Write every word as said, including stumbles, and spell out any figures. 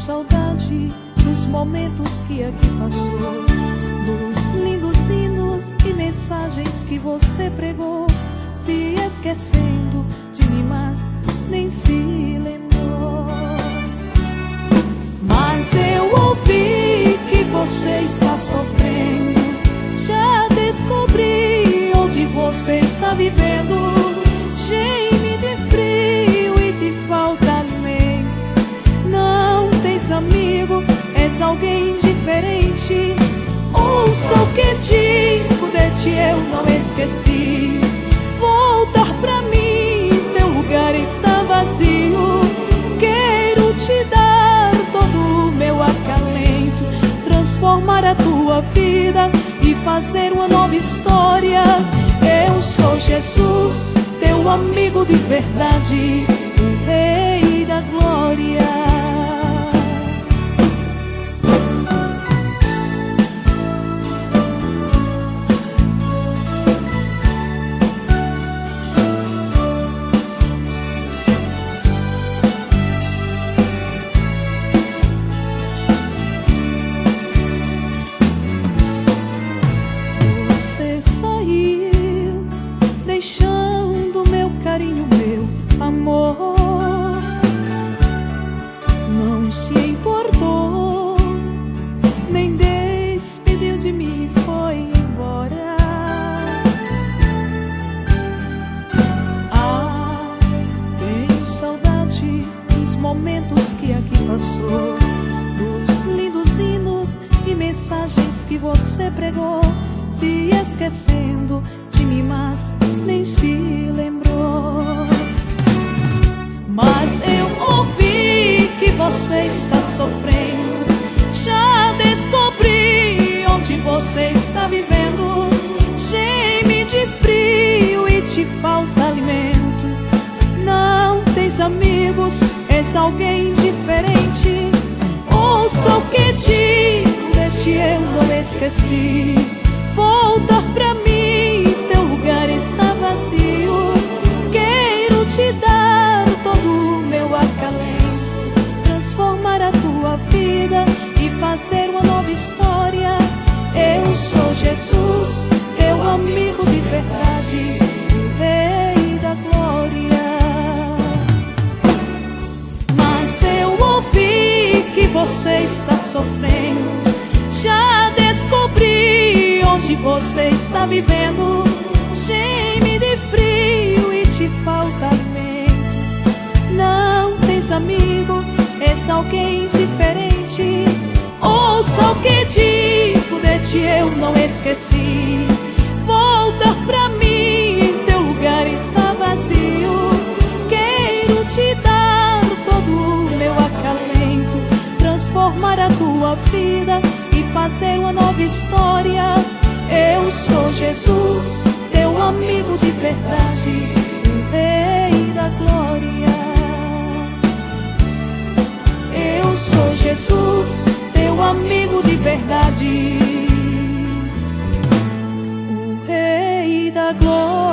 saudade dos momentos que aqui passou, dos lindos hinos e mensagens que você pregou, se esquecendo de mim, mas nem se lembrou. Mas eu ouvi que você está sofrendo, já descobri onde você está vivendo. Geme de frio e te falta alimento, não tens amigo, és alguém diferente. Ouça o que digo, de ti eu não esqueci. Voltar pra mim, teu lugar está vazio. Quero te dar todo o meu acalento, transformar a tua vida e fazer uma nova história. Eu sou Jesus, teu amigo de verdade, o Rei da Glória. Deixando meu carinho, meu amor, não se importou, nem despediu de mim e foi embora. Ah, tenho saudade dos momentos que aqui passou, dos lindos hinos e mensagens que você pregou, se esquecendo de mim, mas nem se lembrou. Mas eu ouvi que você está sofrendo, já descobri onde você está vivendo. Geme de frio e te falta alimento, não tens amigos, és alguém diferente. Ouça o que digo, de ti eu não esqueci. Voltar pra mim, teu lugar está vazio. Quero te dar todo o meu acalento, transformar a tua vida e fazer uma nova história. Eu sou Jesus, teu amigo de verdade, o Rei da Glória. Mas eu ouvi que você está sofrendo, já descobri onde você está vivendo. Geme de frio e te falta alimento, não tens amigo, és alguém diferente. Ouça o que digo, de ti eu não esqueci. Voltar pra mim, teu lugar está vazio. Quero te dar todo o meu acalento, transformar a tua vida e fazer uma nova história. Eu sou Jesus, teu amigo de verdade, o Rei da Glória. Eu sou Jesus, teu amigo de verdade, o Rei da Glória.